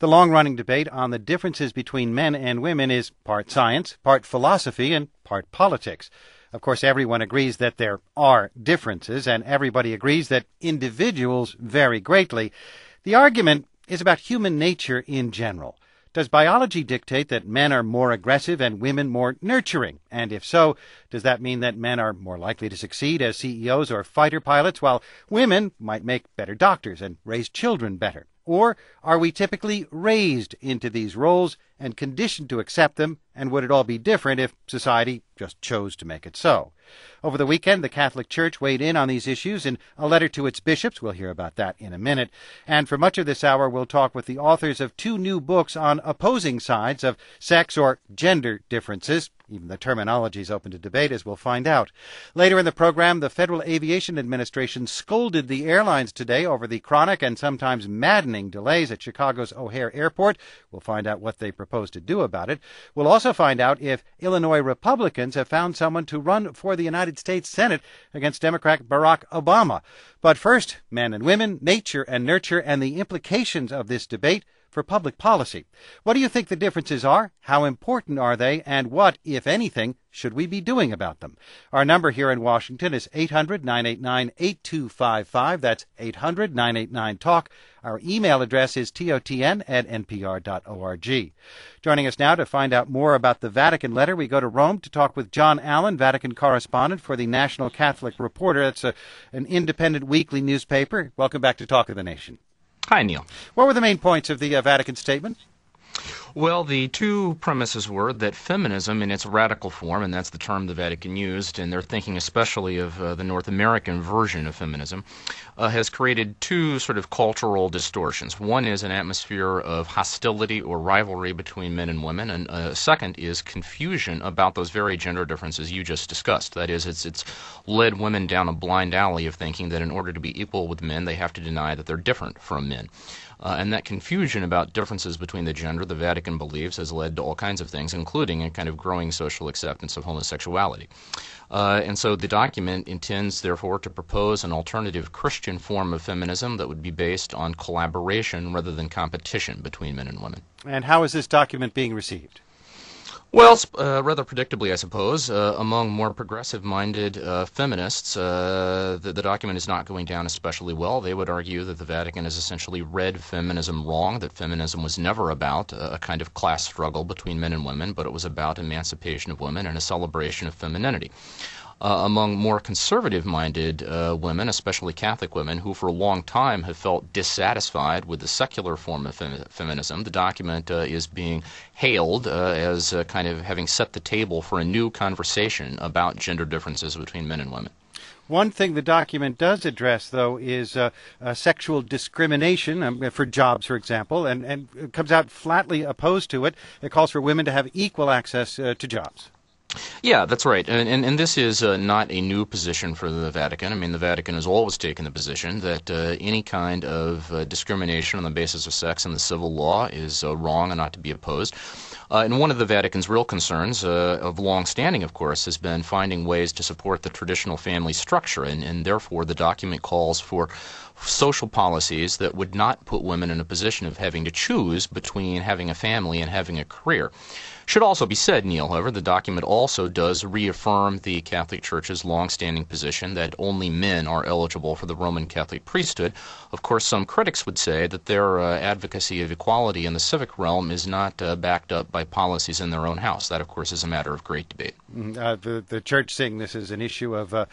The long-running debate on the differences between men and women is part science, part philosophy, and part politics. Of course, everyone agrees that there are differences, and everybody agrees that individuals vary greatly. The argument is about human nature in general. Does biology dictate that men are more aggressive and women more nurturing? And if so, does that mean that men are more likely to succeed as CEOs or fighter pilots, while women might make better doctors and raise children better? Or are we typically raised into these roles and conditioned to accept them, and would it all be different if society just chose to make it so? Over the weekend, the Catholic Church weighed in on these issues in a letter to its bishops. We'll hear about that in a minute. And for much of this hour, we'll talk with the authors of two new books on opposing sides of sex or gender differences. Even the terminology is open to debate, as we'll find out. Later in the program, the Federal Aviation Administration scolded the airlines today over the chronic and sometimes maddening delays at Chicago's O'Hare Airport. We'll find out what they propose to do about it. We'll also find out if Illinois Republicans have found someone to run for the United States Senate against Democrat Barack Obama. But first, men and women, nature and nurture, and the implications of this debate for public policy. What do you think the differences are? How important are they? And what, if anything, should we be doing about them? Our number here in Washington is 800-989-8255. That's 800-989-TALK. Our email address is totn@npr.org. Joining us now to find out more about the Vatican letter, we go to Rome to talk with John Allen, Vatican correspondent for the National Catholic Reporter. That's an independent weekly newspaper. Welcome back to Talk of the Nation. Hi, Neil. What were the main points of the Vatican statement? Well, the two premises were that feminism in its radical form, and that's the term the Vatican used, and they're thinking especially of the North American version of feminism, has created two sort of cultural distortions. One is an atmosphere of hostility or rivalry between men and women, and second is confusion about those very gender differences you just discussed. That is, it's led women down a blind alley of thinking that in order to be equal with men, they have to deny that they're different from men. And that confusion about differences between the gender, the Vatican believes, has led to all kinds of things, including a kind of growing social acceptance of homosexuality. And so the document intends, therefore, to propose an alternative Christian form of feminism that would be based on collaboration rather than competition between men and women. And how is this document being received? Well, rather predictably, I suppose, among more progressive-minded feminists, the document is not going down especially well. They would argue that the Vatican has essentially read feminism wrong, that feminism was never about a kind of class struggle between men and women, but it was about emancipation of women and a celebration of femininity. Among more conservative-minded women, especially Catholic women, who for a long time have felt dissatisfied with the secular form of feminism, the document is being hailed as kind of having set the table for a new conversation about gender differences between men and women. One thing the document does address, though, is sexual discrimination for jobs, for example, and it comes out flatly opposed to it. It calls for women to have equal access to jobs. Yeah, that's right. And this is not a new position for the Vatican. I mean, the Vatican has always taken the position that any kind of discrimination on the basis of sex in the civil law is wrong and ought to be opposed. And one of the Vatican's real concerns, of long standing, of course, has been finding ways to support the traditional family structure, and therefore the document calls for social policies that would not put women in a position of having to choose between having a family and having a career. Should also be said, Neil, however, the document also does reaffirm the Catholic Church's long-standing position that only men are eligible for the Roman Catholic priesthood. Of course, some critics would say that their advocacy of equality in the civic realm is not backed up by policies in their own house. That, of course, is a matter of great debate. The Church seeing this as an issue of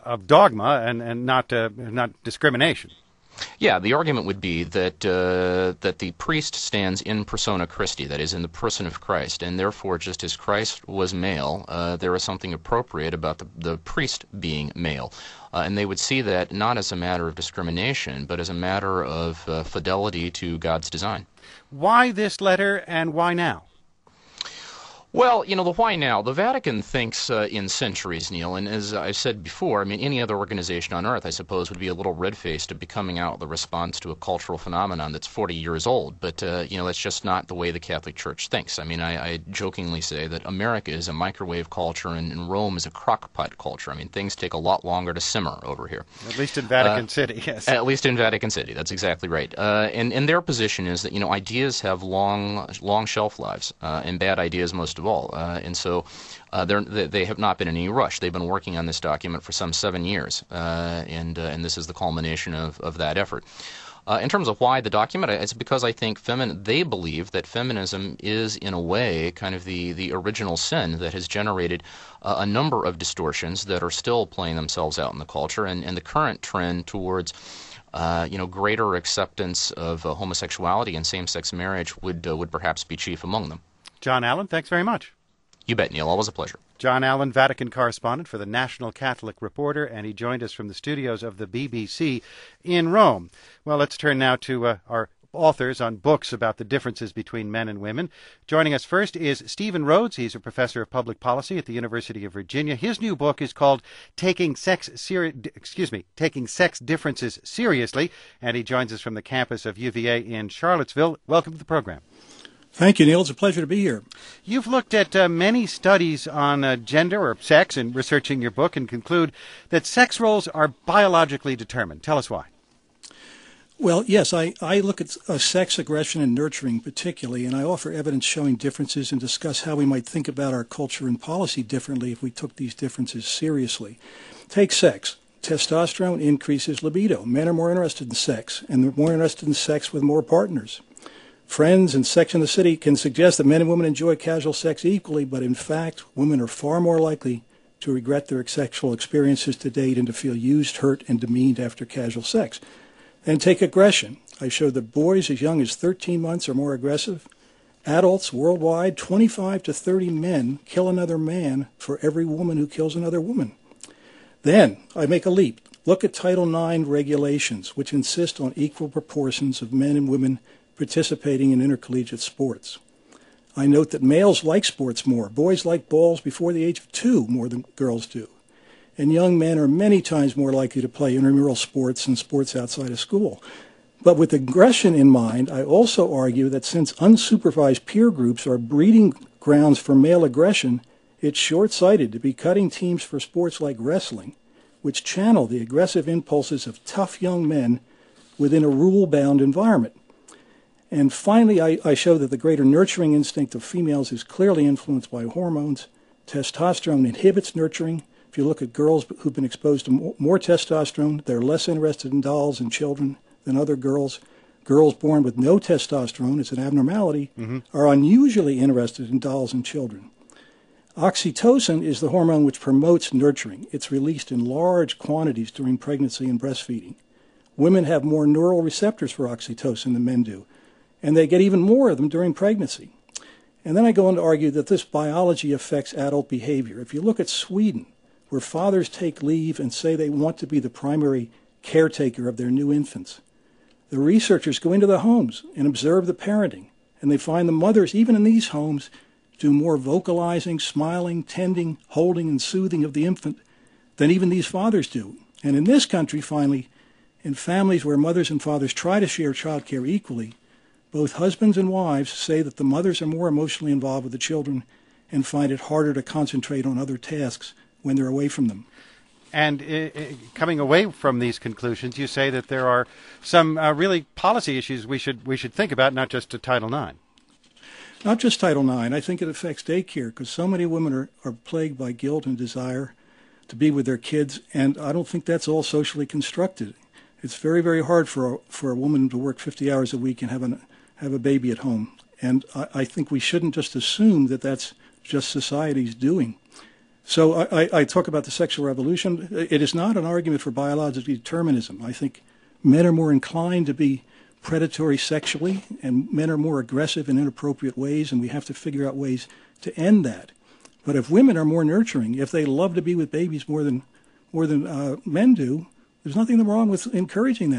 dogma and not discrimination. Yeah, the argument would be that that the priest stands in persona Christi, that is, in the person of Christ, and therefore, just as Christ was male, there is something appropriate about the priest being male. And they would see that not as a matter of discrimination, but as a matter of fidelity to God's design. Why this letter, and why now? Well, the why now? The Vatican thinks in centuries, Neil, and as I've said before, I mean, any other organization on earth, I suppose, would be a little red-faced to be coming out with a response to a cultural phenomenon that's 40 years old. But, that's just not the way the Catholic Church thinks. I mean, I jokingly say that America is a microwave culture and Rome is a crock-pot culture. I mean, things take a lot longer to simmer over here. At least in Vatican City, yes. At least in Vatican City, that's exactly right. And their position is that, ideas have long shelf lives, and bad ideas most of all. And so they have not been in any rush. They've been working on this document for some 7 years, and this is the culmination of that effort. In terms of why the document, it's because I think they believe that feminism is, in a way, kind of the original sin that has generated a number of distortions that are still playing themselves out in the culture, and the current trend towards greater acceptance of homosexuality and same-sex marriage would perhaps be chief among them. John Allen, thanks very much. You bet, Neil. Always a pleasure. John Allen, Vatican correspondent for the National Catholic Reporter, and he joined us from the studios of the BBC in Rome. Well, let's turn now to our authors on books about the differences between men and women. Joining us first is Stephen Rhodes. He's a professor of public policy at the University of Virginia. His new book is called Taking Sex Differences Seriously, and he joins us from the campus of UVA in Charlottesville. Welcome to the program. Thank you, Neil. It's a pleasure to be here. You've looked at many studies on gender or sex in researching your book and conclude that sex roles are biologically determined. Tell us why. Well, yes, I look at sex, aggression, and nurturing particularly, and I offer evidence showing differences and discuss how we might think about our culture and policy differently if we took these differences seriously. Take sex. Testosterone increases libido. Men are more interested in sex, and they're more interested in sex with more partners. Friends and Sex and the City can suggest that men and women enjoy casual sex equally, but in fact, women are far more likely to regret their sexual experiences to date and to feel used, hurt, and demeaned after casual sex. And take aggression. I showed that boys as young as 13 months are more aggressive. Adults worldwide, 25 to 30 men kill another man for every woman who kills another woman. Then I make a leap. Look at Title IX regulations, which insist on equal proportions of men and women participating in intercollegiate sports. I note that males like sports more. Boys like balls before the age of 2 more than girls do. And young men are many times more likely to play intramural sports and sports outside of school. But with aggression in mind, I also argue that since unsupervised peer groups are breeding grounds for male aggression, it's short-sighted to be cutting teams for sports like wrestling, which channel the aggressive impulses of tough young men within a rule-bound environment. And finally, I show that the greater nurturing instinct of females is clearly influenced by hormones. Testosterone inhibits nurturing. If you look at girls who've been exposed to more testosterone, they're less interested in dolls and children than other girls. Girls born with no testosterone, it's an abnormality, are unusually interested in dolls and children. Oxytocin is the hormone which promotes nurturing. It's released in large quantities during pregnancy and breastfeeding. Women have more neural receptors for oxytocin than men do, and they get even more of them during pregnancy. And then I go on to argue that this biology affects adult behavior. If you look at Sweden, where fathers take leave and say they want to be the primary caretaker of their new infants, the researchers go into the homes and observe the parenting, and they find the mothers, even in these homes, do more vocalizing, smiling, tending, holding, and soothing of the infant than even these fathers do. And in this country, finally, in families where mothers and fathers try to share child care equally, both husbands and wives say that the mothers are more emotionally involved with the children and find it harder to concentrate on other tasks when they're away from them. And coming away from these conclusions, you say that there are some really policy issues we should think about, not just to Title IX. Not just Title IX. I think it affects daycare because so many women are plagued by guilt and desire to be with their kids, and I don't think that's all socially constructed. It's very, very hard for a woman to work 50 hours a week and have a baby at home. And I think we shouldn't just assume that that's just society's doing. So I talk about the sexual revolution. It is not an argument for biological determinism. I think men are more inclined to be predatory sexually, and men are more aggressive in inappropriate ways, and we have to figure out ways to end that. But if women are more nurturing, if they love to be with babies more than men do, there's nothing wrong with encouraging that.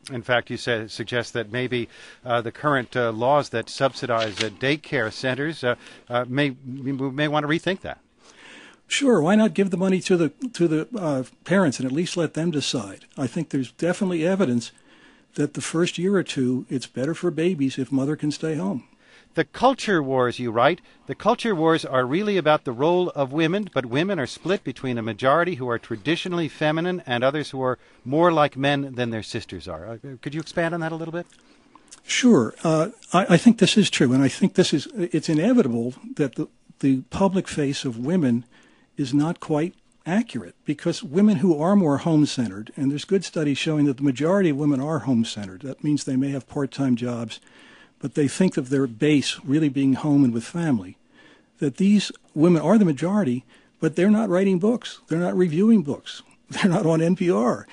In fact, you suggest that maybe the current laws that subsidize daycare centers may want to rethink that. Sure, why not give the money to the parents and at least let them decide? I think there's definitely evidence that the first year or two, it's better for babies if mother can stay home. The culture wars, you write, the culture wars are really about the role of women, but women are split between a majority who are traditionally feminine and others who are more like men than their sisters are. Could you expand on that a little bit? Sure. I think this is true, and I think it's inevitable that the public face of women is not quite accurate, because women who are more home-centered, and there's good studies showing that the majority of women are home-centered. That means they may have part-time jobs, but they think of their base really being home and with family, that these women are the majority, but they're not writing books. They're not reviewing books. They're not on NPR.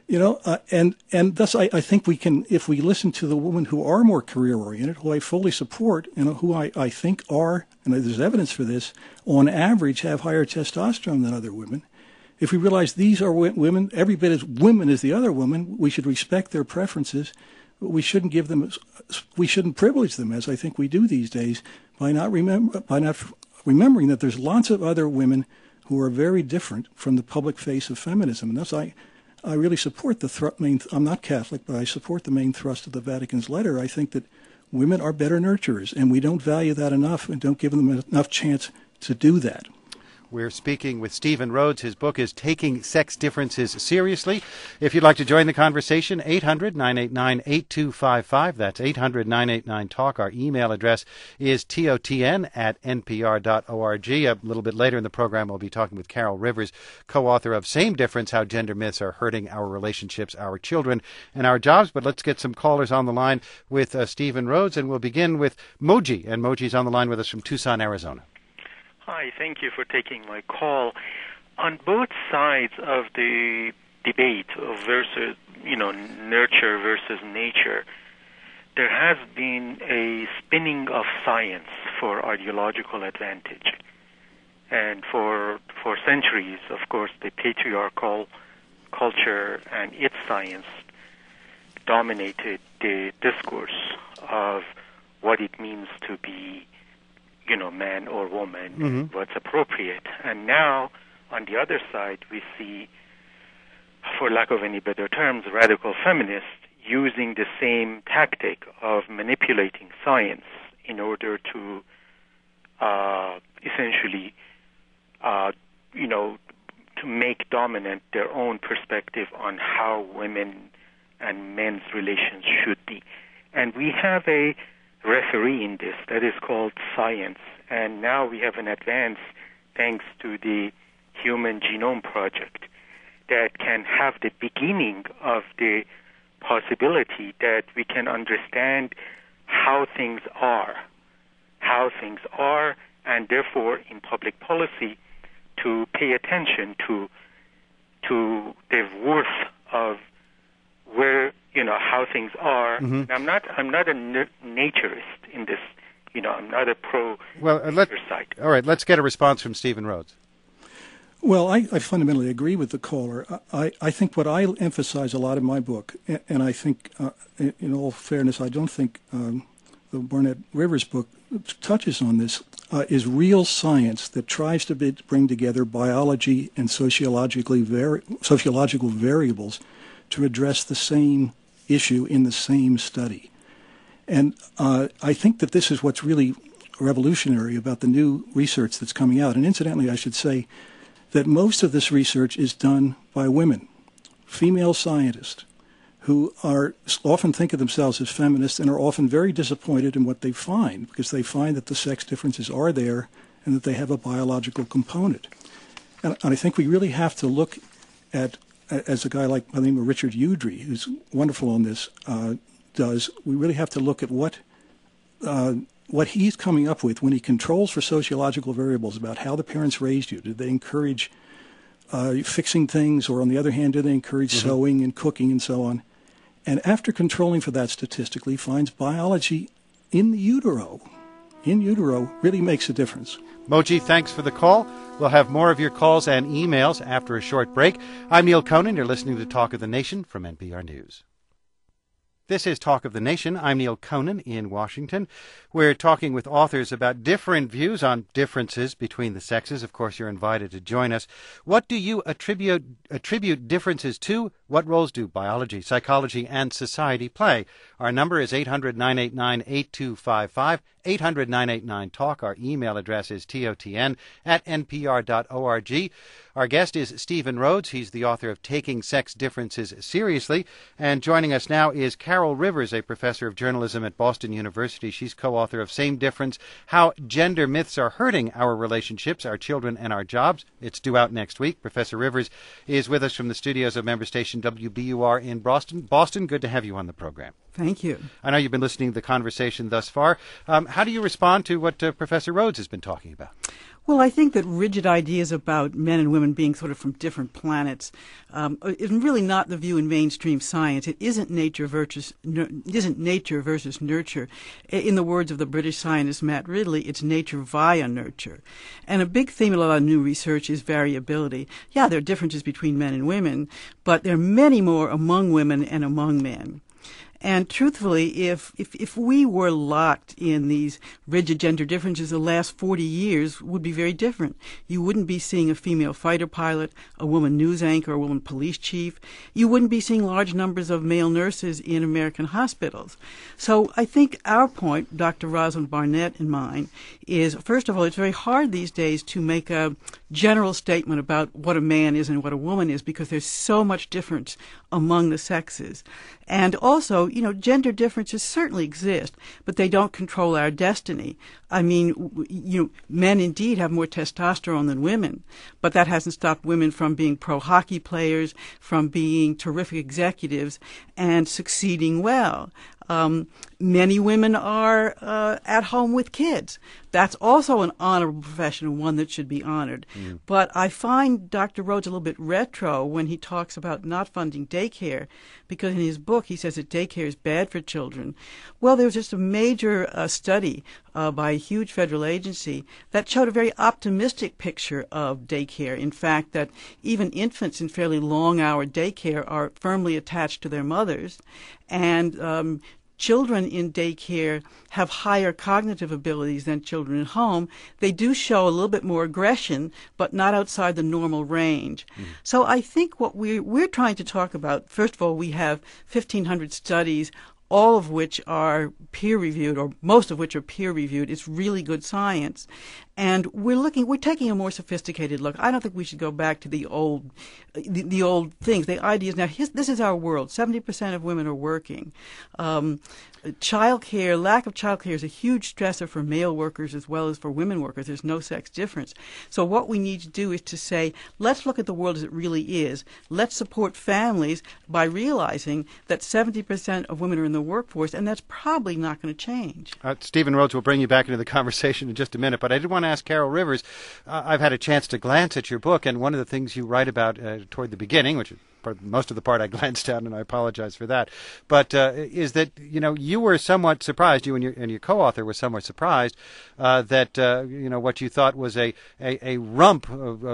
And thus I think we can, if we listen to the women who are more career-oriented, who I fully support, and who I think are, and there's evidence for this, on average have higher testosterone than other women. If we realize these are women, every bit as women as the other women, we should respect their preferences. But we shouldn't we shouldn't privilege them, as I think we do these days, by not remembering that there's lots of other women who are very different from the public face of feminism. And thus I really support I'm not Catholic, but I support the main thrust of the Vatican's letter. I think that women are better nurturers, and we don't value that enough and don't give them enough chance to do that. We're speaking with Stephen Rhodes. His book is Taking Sex Differences Seriously. If you'd like to join the conversation, 800-989-8255. That's 800-989-TALK. Our email address is totn@npr.org. A little bit later in the program, we'll be talking with Carol Rivers, co-author of Same Difference, How Gender Myths Are Hurting Our Relationships, Our Children, and Our Jobs. But let's get some callers on the line with Stephen Rhodes, and we'll begin with Moji. And Moji's on the line with us from Tucson, Arizona. Hi, thank you for taking my call. On both sides of the debate of nurture versus nature, there has been a spinning of science for ideological advantage. And for centuries, of course, the patriarchal culture and its science dominated the discourse of what it means to be man or woman, what's appropriate. And now, on the other side, we see, for lack of any better terms, radical feminists using the same tactic of manipulating science in order to essentially, to make dominant their own perspective on how women and men's relations should be. And we have a referee in this that is called science, and now we have an advance thanks to the Human Genome Project that can have the beginning of the possibility that we can understand how things are, and therefore in public policy to pay attention to the worth of where how things are. I'm not a naturist in this. I'm not a nature side. All right, let's get a response from Stephen Rhodes. Well, I fundamentally agree with the caller. I think what I emphasize a lot in my book, and I think, in all fairness, I don't think the Barnett Rivers book touches on this, is real science that tries to bring together biology and sociological variables to address the same issue in the same study. And I think that this is what's really revolutionary about the new research that's coming out. And incidentally, I should say that most of this research is done by women, female scientists, who often think of themselves as feminists and are often very disappointed in what they find, because they find that the sex differences are there and that they have a biological component. And I think we really have to look at, as a guy like by the name of Richard Udry, who's wonderful on this, does, we really have to look at what he's coming up with when he controls for sociological variables about how the parents raised you. Did they encourage fixing things, or on the other hand, did they encourage sewing and cooking and so on? And after controlling for that statistically, finds biology in utero really makes a difference. Moji, thanks for the call. We'll have more of your calls and emails after a short break. I'm Neil Conan. You're listening to Talk of the Nation from NPR News. This is Talk of the Nation. I'm Neil Conan in Washington. We're talking with authors about different views on differences between the sexes. Of course, you're invited to join us. What do you attribute differences to? What roles do biology, psychology, and society play? Our number is 800-989-8255, 800-989-TALK. Our email address is totn@npr.org. Our guest is Stephen Rhodes. He's the author of Taking Sex Differences Seriously. And joining us now is Carol Rivers, a professor of journalism at Boston University. She's co-author of Same Difference, How Gender Myths Are Hurting Our Relationships, Our Children, and Our Jobs. It's due out next week. Professor Rivers is with us from the studios of member station WBUR in Boston. Boston, good to have you on the program. Thank you. I know you've been listening to the conversation thus far. How do you respond to what Professor Rhodes has been talking about? Well, I think that rigid ideas about men and women being sort of from different planets is really not the view in mainstream science. It isn't nature versus nurture. In the words of the British scientist Matt Ridley, it's nature via nurture. And a big theme in a lot of new research is variability. Yeah, there are differences between men and women, but there are many more among women and among men. And truthfully, if we were locked in these rigid gender differences, the last 40 years would be very different. You wouldn't be seeing a female fighter pilot, a woman news anchor, a woman police chief. You wouldn't be seeing large numbers of male nurses in American hospitals. So I think our point, Dr. Rosalind Barnett and mine, is, first of all, it's very hard these days to make a general statement about what a man is and what a woman is because there's so much difference among the sexes. And also, gender differences certainly exist, but they don't control our destiny. I mean, men indeed have more testosterone than women, but that hasn't stopped women from being pro hockey players, from being terrific executives, and succeeding well. Many women are at home with kids. That's also an honorable profession and one that should be honored. Mm. But I find Dr. Rhodes a little bit retro when he talks about not funding daycare, because in his book he says that daycare is bad for children. Well, there was just a major study by a huge federal agency that showed a very optimistic picture of daycare. In fact, that even infants in fairly long-hour daycare are firmly attached to their mothers, and children in daycare have higher cognitive abilities than children at home. They do show a little bit more aggression, but not outside the normal range. Mm. So I think what we're trying to talk about, first of all, we have 1,500 studies, all of which are peer-reviewed, or most of which are peer-reviewed. It's really good science. And we're taking a more sophisticated look. I don't think we should go back to the old things. The ideas now, this is our world. 70% of women are working. Childcare, lack of childcare is a huge stressor for male workers as well as for women workers. There's no sex difference. So what we need to do is to say, let's look at the world as it really is. Let's support families by realizing that 70% of women are in the workforce, and that's probably not going to change. Stephen Rhodes will bring you back into the conversation in just a minute, but I did want to ask Carol Rivers. I've had a chance to glance at your book, and one of the things you write about toward the beginning, which most of the part I glanced at, and I apologize for that, but is that you were somewhat surprised, you and your co-author were somewhat surprised that what you thought was a rump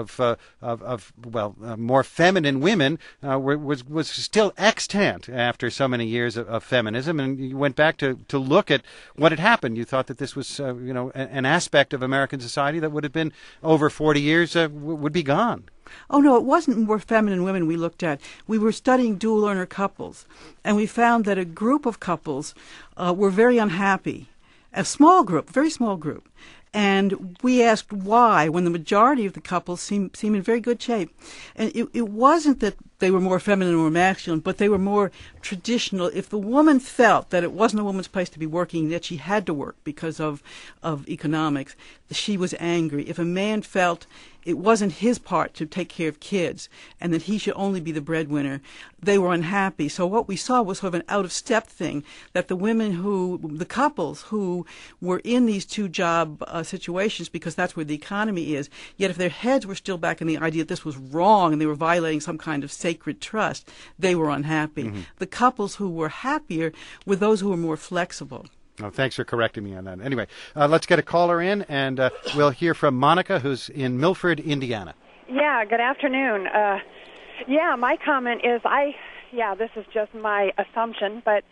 of more feminine women was still extant after so many years of feminism, and you went back to look at what had happened. You thought that this was an aspect of American society that would have been over 40 years would be gone. Oh, no, it wasn't more feminine women we looked at. We were studying dual-earner couples, and we found that a group of couples were very unhappy. A small group, very small group. And we asked why, when the majority of the couples seem in very good shape. And it wasn't that they were more feminine or masculine, but they were more traditional. If the woman felt that it wasn't a woman's place to be working, that she had to work because of economics, she was angry. If a man felt it wasn't his part to take care of kids and that he should only be the breadwinner, they were unhappy. So what we saw was sort of an out-of-step thing, that the couples who were in these two-job situations, because that's where the economy is, yet if their heads were still back in the idea that this was wrong and they were violating some kind of sacred trust, they were unhappy. Mm-hmm. The couples who were happier were those who were more flexible. Oh, thanks for correcting me on that. Anyway, let's get a caller in, and we'll hear from Monica, who's in Milford, Indiana. Yeah, good afternoon. My comment is this is just my assumption, but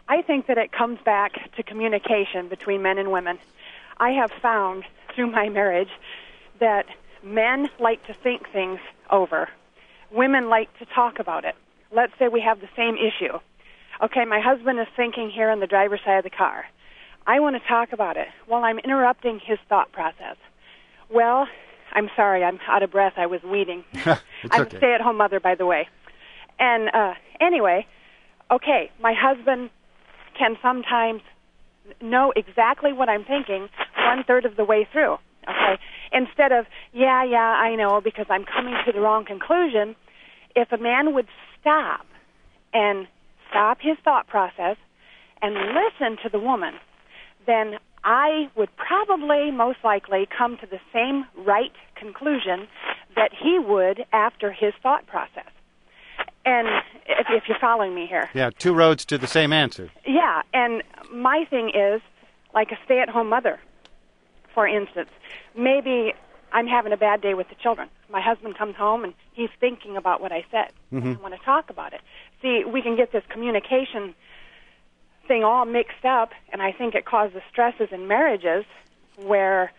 I think that it comes back to communication between men and women. I have found through my marriage that men like to think things over. Women like to talk about it. Let's say we have the same issue. Okay, my husband is thinking here on the driver's side of the car. I want to talk about it. Well, I'm interrupting his thought process. Well, I'm sorry, I'm out of breath. I was weeding. I'm a stay-at-home mother, by the way. And anyway, okay, my husband can sometimes know exactly what I'm thinking one-third of the way through. Okay, instead of, yeah, I know, because I'm coming to the wrong conclusion, if a man would stop his thought process and listen to the woman, then I would probably most likely come to the same right conclusion that he would after his thought process. And if you're following me here. Yeah, two roads to the same answer. Yeah, and my thing is, like a stay-at-home mother, for instance, maybe I'm having a bad day with the children. My husband comes home and he's thinking about what I said. And I want to talk about it. See, we can get this communication thing all mixed up, and I think it causes stresses in marriages where,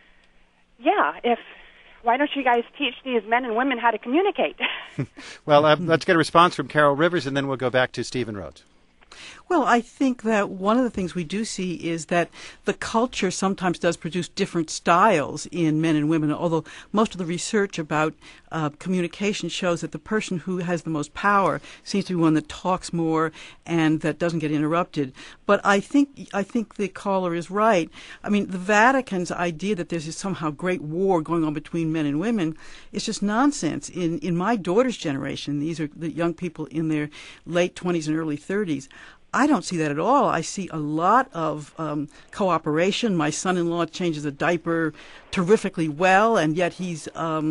why don't you guys teach these men and women how to communicate? Well, let's get a response from Carol Rivers, and then we'll go back to Stephen Rhodes. Well, I think that one of the things we do see is that the culture sometimes does produce different styles in men and women, although most of the research about communication shows that the person who has the most power seems to be one that talks more and that doesn't get interrupted. But I think the caller is right. I mean, the Vatican's idea that there's this somehow great war going on between men and women is just nonsense. In my daughter's generation, these are the young people in their late 20s and early 30s, I don't see that at all. I see a lot of cooperation. My son-in-law changes a diaper terrifically well, and yet he's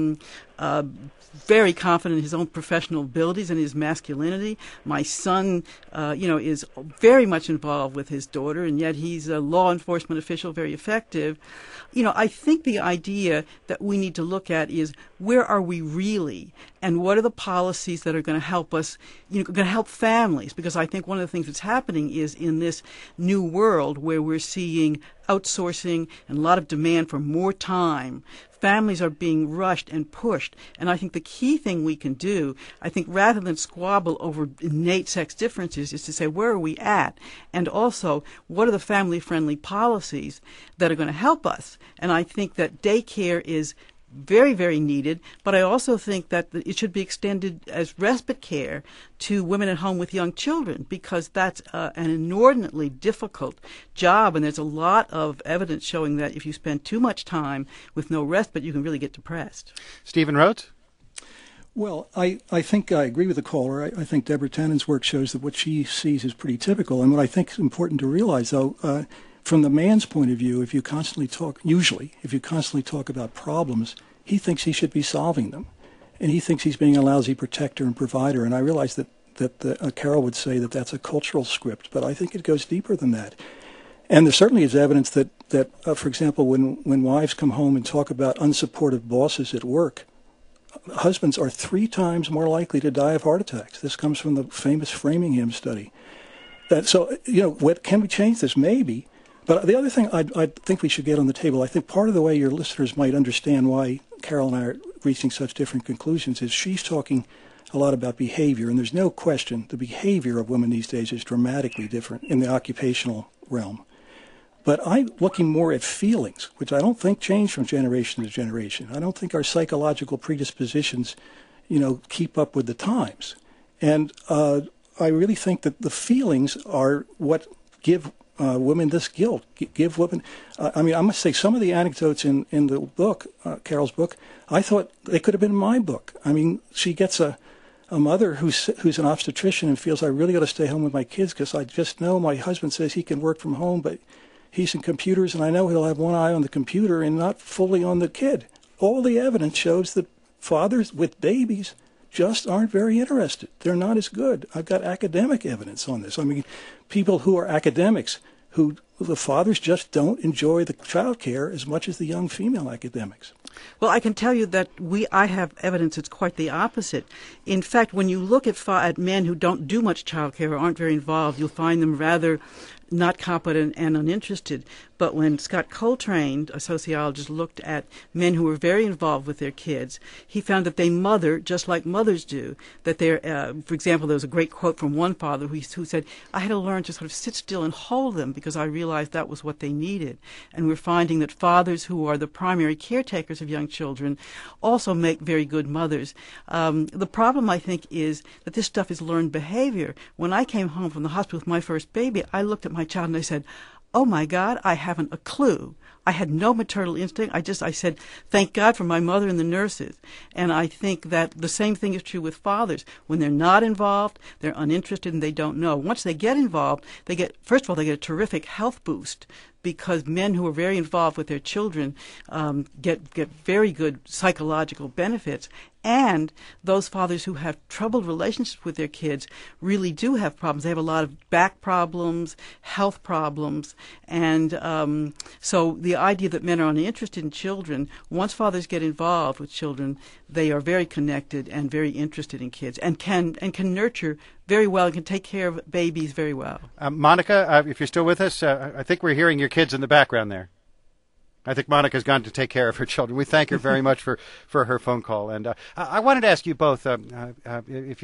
very confident in his own professional abilities and his masculinity. My son, is very much involved with his daughter, and yet he's a law enforcement official, very effective. I think the idea that we need to look at is where are we really, and what are the policies that are going to help us, going to help families? Because I think one of the things that's happening is in this new world where we're seeing outsourcing and a lot of demand for more time, families are being rushed and pushed. And I think the key thing we can do, I think rather than squabble over innate sex differences, is to say, where are we at? And also, what are the family-friendly policies that are going to help us? And I think that daycare is very, very needed, but I also think that it should be extended as respite care to women at home with young children, because that's an inordinately difficult job, and there's a lot of evidence showing that if you spend too much time with no respite, you can really get depressed. Stephen Rhodes? Well, I think I agree with the caller. I think Deborah Tannen's work shows that what she sees is pretty typical, and what I think is important to realize, though, from the man's point of view, if you constantly talk about problems, he thinks he should be solving them. And he thinks he's being a lousy protector and provider. And I realize that Carol would say that that's a cultural script, but I think it goes deeper than that. And there certainly is evidence that for example, when wives come home and talk about unsupportive bosses at work, husbands are 3 times more likely to die of heart attacks. This comes from the famous Framingham study. What can we change this? Maybe. But the other thing I think we should get on the table, I think part of the way your listeners might understand why Carol and I are reaching such different conclusions is she's talking a lot about behavior, and there's no question the behavior of women these days is dramatically different in the occupational realm. But I'm looking more at feelings, which I don't think change from generation to generation. I don't think our psychological predispositions, keep up with the times. And I really think that the feelings are what give women this guilt, give women. I must say, some of the anecdotes in the book, Carol's book, I thought they could have been in my book. I mean, she gets a mother who's an obstetrician and feels I really ought to stay home with my kids because I just know my husband says he can work from home, but he's in computers and I know he'll have one eye on the computer and not fully on the kid. All the evidence shows that fathers with babies just aren't very interested. They're not as good. I've got academic evidence on this. I mean, people who are academics, who the fathers just don't enjoy the child care as much as the young female academics. Well, I can tell you that I have evidence it's quite the opposite. In fact, when you look at men who don't do much child care or aren't very involved, you'll find them rather not competent and uninterested. But when Scott Coltrane, a sociologist, looked at men who were very involved with their kids, he found that they mother just like mothers do. That they're, for example, there was a great quote from one father who said, "I had to learn to sort of sit still and hold them because I realized that was what they needed." And we're finding that fathers who are the primary caretakers of young children also make very good mothers. The problem, I think, is that this stuff is learned behavior. When I came home from the hospital with my first baby, I looked at my child and I said, "Oh my God, I haven't a clue." I had no maternal instinct. I said, thank God for my mother and the nurses. And I think that the same thing is true with fathers. When they're not involved, they're uninterested and they don't know. Once they get involved, first of all, they get a terrific health boost, because men who are very involved with their children get very good psychological benefits. And those fathers who have troubled relationships with their kids really do have problems. They have a lot of back problems, health problems. And so the idea that men are uninterested in children, once fathers get involved with children, they are very connected and very interested in kids and can nurture very well and can take care of babies very well. Monica, if you're still with us, I think we're hearing your kids in the background there. I think Monica's gone to take care of her children. We thank her very much for her phone call. And I wanted to ask you both, if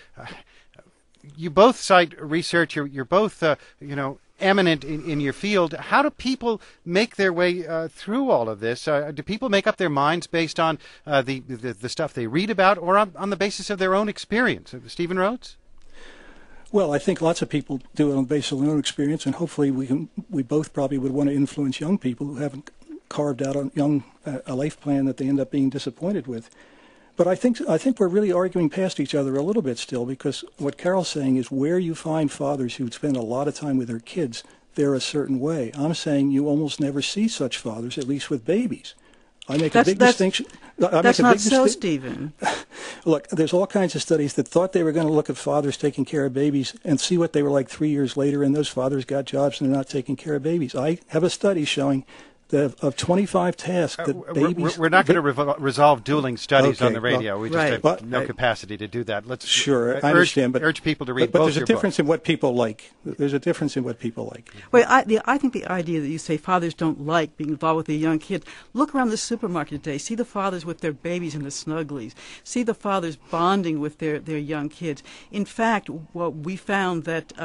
you both cite research, you're both, eminent in your field. How do people make their way through all of this? Do people make up their minds based on the stuff they read about, or on the basis of their own experience? Stephen Rhodes? Well, I think lots of people do it on the basis of their own experience, and hopefully we both probably would want to influence young people who haven't carved out a life plan that they end up being disappointed with. But I think we're really arguing past each other a little bit still, because what Carol's saying is where you find fathers who spend a lot of time with their kids, they're a certain way. I'm saying you almost never see such fathers, at least with babies. I make a big distinction. That's not so, Stephen. Look, there's all kinds of studies that thought they were going to look at fathers taking care of babies and see what they were like 3 years later, and those fathers got jobs and they're not taking care of babies. I have a study showing that of 25 tasks that babies... We're not going to resolve dueling studies on the radio. Well, we just have no capacity to do that. Let's I understand, but urge people to read but both there's a difference in what people like. There's a difference in what people like. Well, I think the idea that you say fathers don't like being involved with their young kids, look around the supermarket today. See the fathers with their babies in the Snugglies. See the fathers bonding with their young kids. In fact, we found that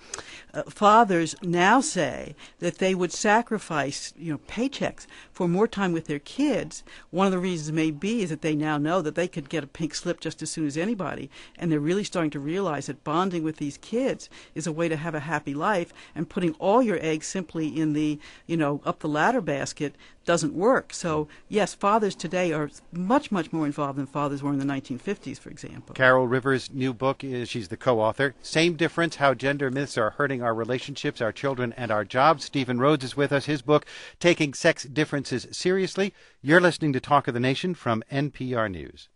fathers now say that they would sacrifice, paychecks for more time with their kids. One of the reasons may be is that they now know that they could get a pink slip just as soon as anybody, and they're really starting to realize that bonding with these kids is a way to have a happy life, and putting all your eggs simply in the, up the ladder basket doesn't work. So, yes, fathers today are much, much more involved than fathers were in the 1950s, for example. Carol Rivers' new book, she's the co-author, Same Difference, How Gender Myths Are Hurting Our Relationships, Our Children, and Our Jobs. Stephen Rhodes is with us. His book, Taking Sex Differences Seriously. You're listening to Talk of the Nation from NPR News.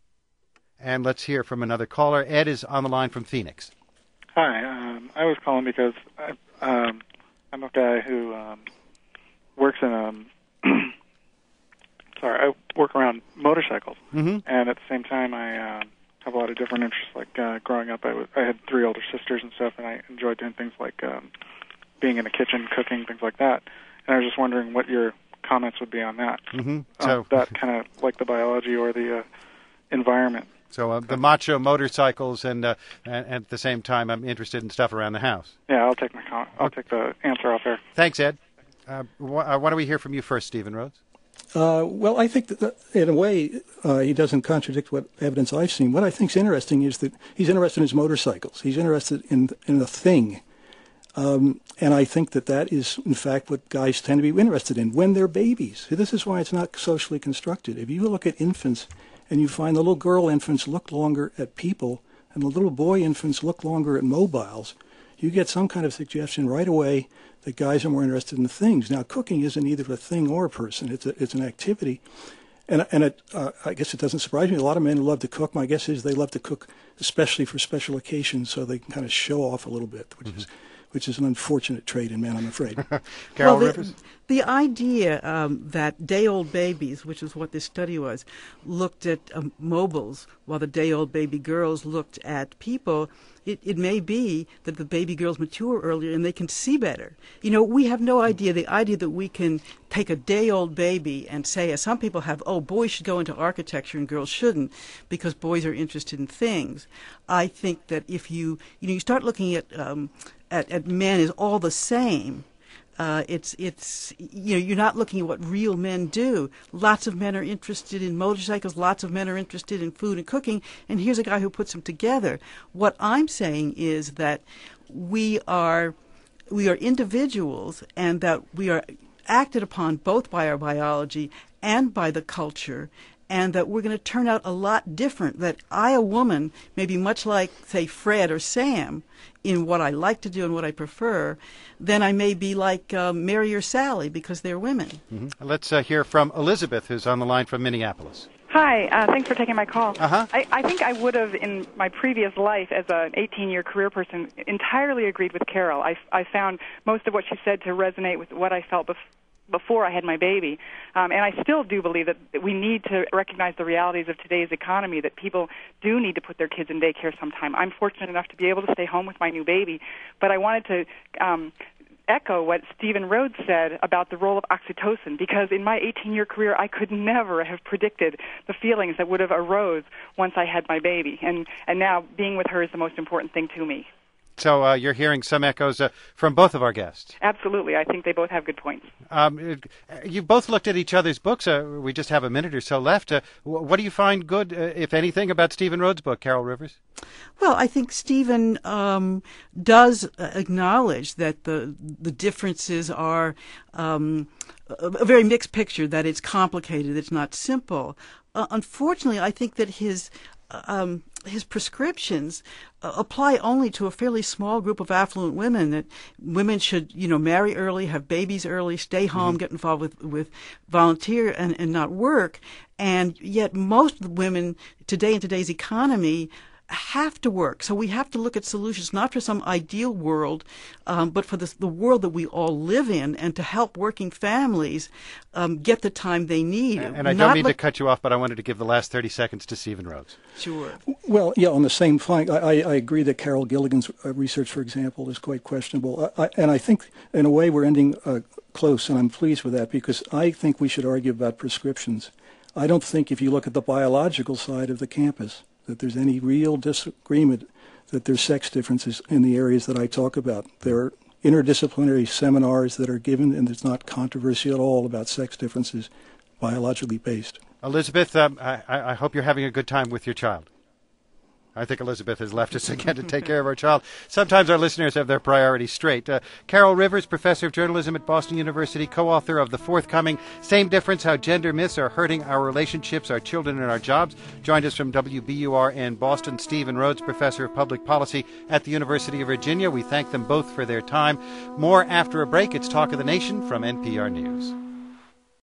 And let's hear from another caller. Ed is on the line from Phoenix. Hi, I was calling because I'm a guy who works in I work around motorcycles, and at the same time I have a lot of different interests. Like growing up, I had 3 older sisters and stuff, and I enjoyed doing things like being in the kitchen, cooking, things like that. And I was just wondering what your comments would be on that. So that kind of like the biology or the environment. So the macho motorcycles, and at the same time, I'm interested in stuff around the house. Yeah, I'll take the answer off there. Thanks, Ed. Why don't we hear from you first, Stephen Rhodes? Well, I think that in a way he doesn't contradict what evidence I've seen. What I think is interesting is that he's interested in his motorcycles. He's interested in a thing. And I think that is, in fact, what guys tend to be interested in when they're babies. This is why it's not socially constructed. If you look at infants and you find the little girl infants look longer at people and the little boy infants look longer at mobiles, you get some kind of suggestion right away that guys are more interested in things. Now, cooking isn't either a thing or a person. It's an activity. And I guess it doesn't surprise me. A lot of men who love to cook, my guess is they love to cook especially for special occasions so they can kind of show off a little bit, which is an unfortunate trait in men, I'm afraid. Carol Rivers? The idea that day-old babies, which is what this study was, looked at mobiles while the day-old baby girls looked at people, it may be that the baby girls mature earlier and they can see better. You know, we have no idea. The idea that we can take a day-old baby and say, as some people have, oh, boys should go into architecture and girls shouldn't because boys are interested in things. I think that if you start looking at men as all the same, you're not looking at what real men do. Lots of men are interested in motorcycles. Lots of men are interested in food and cooking. And here's a guy who puts them together. What I'm saying is that we are individuals, and that we are acted upon both by our biology and by the culture, and that we're going to turn out a lot different. That I, a woman, may be much like, say, Fred or Sam in what I like to do and what I prefer, then I may be like Mary or Sally because they're women. Mm-hmm. Let's hear from Elizabeth, who's on the line from Minneapolis. Hi, thanks for taking my call. Uh-huh. I think I would have, in my previous life as an 18-year career person, entirely agreed with Carol. I found most of what she said to resonate with what I felt before I had my baby. And I still do believe that we need to recognize the realities of today's economy, that people do need to put their kids in daycare sometime. I'm fortunate enough to be able to stay home with my new baby, but I wanted to echo what Stephen Rhodes said about the role of oxytocin, because in my 18-year career, I could never have predicted the feelings that would have arose once I had my baby. And now being with her is the most important thing to me. So you're hearing some echoes from both of our guests. Absolutely. I think they both have good points. You both looked at each other's books. We just have a minute or so left. What do you find good, if anything, about Stephen Rhodes' book, Carol Rivers? Well, I think Stephen does acknowledge that the differences are a very mixed picture, that it's complicated, it's not simple. Unfortunately, I think that his prescriptions apply only to a fairly small group of affluent women, that women should, marry early, have babies early, stay home, get involved with volunteer and not work. And yet most of the women today in today's economy have to work. So we have to look at solutions not for some ideal world, but for the world that we all live in, and to help working families get the time they need. And I don't mean to cut you off, but I wanted to give the last 30 seconds to Stephen Rhodes. Sure. Well, yeah, on the same flank, I agree that Carol Gilligan's research, for example, is quite questionable. And I think, in a way, we're ending close, and I'm pleased with that, because I think we should argue about prescriptions. I don't think, if you look at the biological side of the campus, that there's any real disagreement that there's sex differences in the areas that I talk about. There are interdisciplinary seminars that are given, and there's not controversy at all about sex differences biologically based. Elizabeth, I hope you're having a good time with your child. I think Elizabeth has left us again to take care of our child. Sometimes our listeners have their priorities straight. Carol Rivers, professor of journalism at Boston University, co-author of the forthcoming Same Difference, How Gender Myths Are Hurting Our Relationships, Our Children, and Our Jobs, joined us from WBUR in Boston. Stephen Rhodes, professor of public policy at the University of Virginia. We thank them both for their time. More after a break. It's Talk of the Nation from NPR News.